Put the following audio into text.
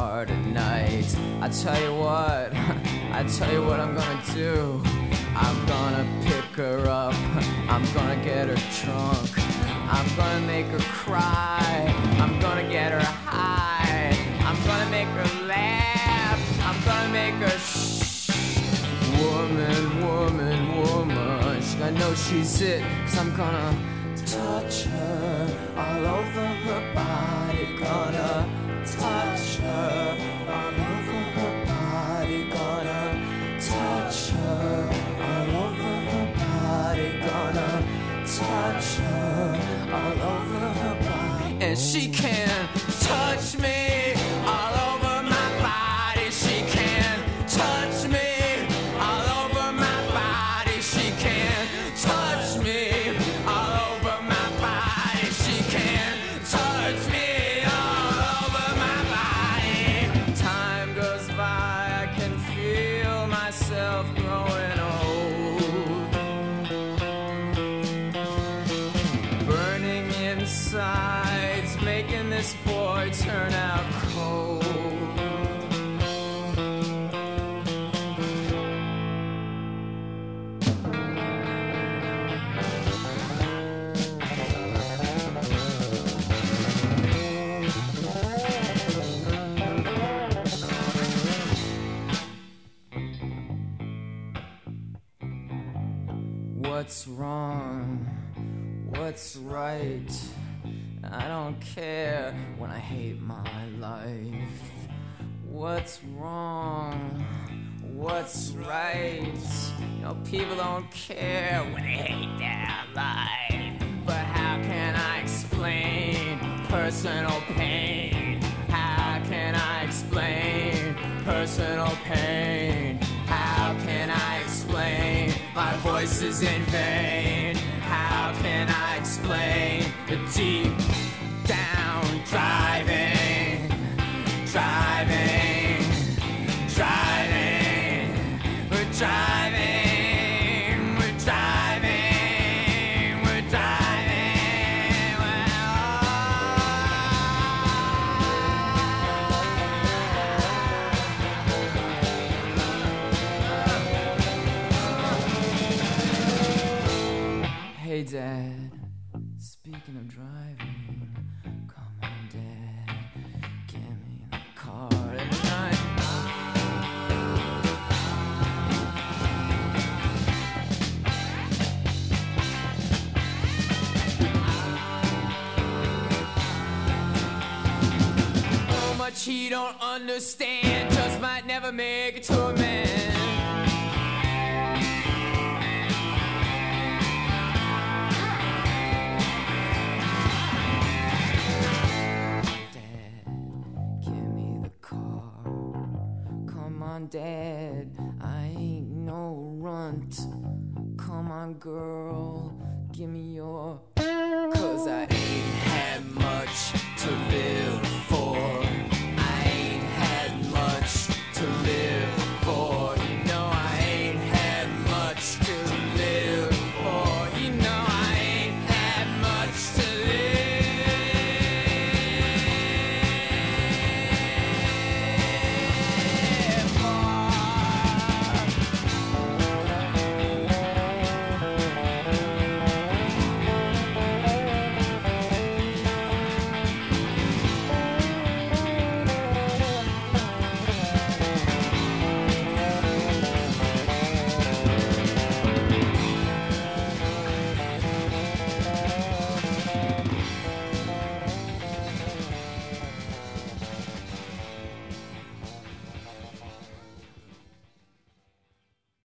car tonight. I tell you what I'm gonna do. I'm gonna pick her up, I'm gonna get her drunk, I'm gonna make her cry, I'm gonna get her high, I'm gonna make her laugh, I'm gonna make her woman, woman, woman. She gonna know she's it, 'cause I'm gonna touch her all over her body, gonna touch her all over her body, gonna touch her all over her body, gonna touch her all over her body. And she can touch me all over my body, she can touch me all over my body, she can touch me all over my body, she can touch me all over my body. Time goes by, I can feel myself growing old, burning insides, making this boy turn out cold. What's wrong? What's right? I don't care when I hate my life. What's wrong? What's right? You know, people don't care when they hate their life. But how can I explain personal pain? How can I explain personal pain? How can I explain my voice is in vain? How can I explain the deep down driving, driving, driving, we're driving, we're driving, we're driving, Hey Dad, speaking of driving, come on Dad, get me in the car tonight. So much he don't understand, just might never make it to a man. Dad, I ain't no runt. Come on, girl, give me your. 'Cause I ain't had much to live